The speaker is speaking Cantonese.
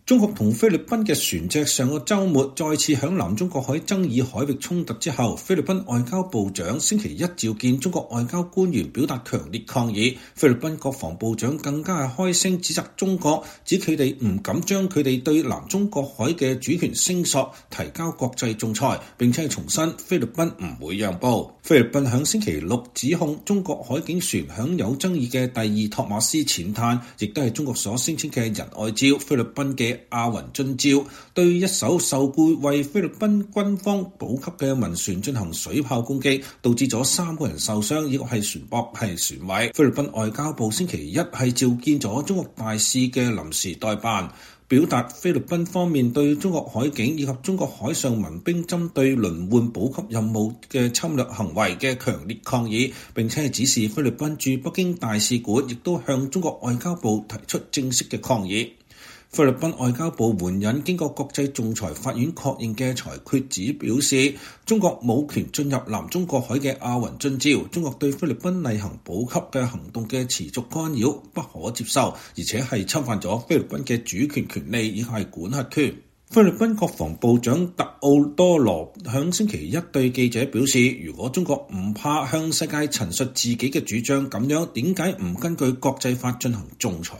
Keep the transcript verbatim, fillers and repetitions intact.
中國同菲律賓嘅船隻上個週末再次響南中國海爭議海域衝突之後，菲律賓外交部長星期一召見中國外交官員，表達強烈抗議。菲律賓國防部長更加係開聲指責中國，指佢哋唔敢將佢哋對南中國海嘅主權聲索提交國際仲裁，並且係重申菲律賓唔會讓步。菲律賓響星期六指控中國海警船響有爭議嘅第二托馬斯淺灘，亦都係中國所聲稱嘅仁愛礁菲律賓嘅阿雲津礁，對一艘受僱為菲律賓軍方補給嘅民船進行水炮攻擊，導致咗三個人受傷，以及係船舶係船毀。菲律賓外交部星期一係召見咗中國大使嘅臨時代辦，表達菲律賓方面對中國海警以及中國海上民兵針對輪換補給任務嘅侵略行為嘅強烈抗議，並且係指示菲律賓駐北京大使館亦都向中國外交部提出正式嘅抗議。菲律賓外交部援引經過國際仲裁法院確認嘅裁決指表示，中國冇權進入南中國海嘅阿雲津礁，中國對菲律賓例行補給嘅行動嘅持續干擾不可接受，而且係侵犯咗菲律賓嘅主權權利以及係管轄權。菲律賓國防部長特奧多羅響星期一對記者表示，如果中國唔怕向世界陳述自己嘅主張，咁樣點解唔根據國際法進行仲裁？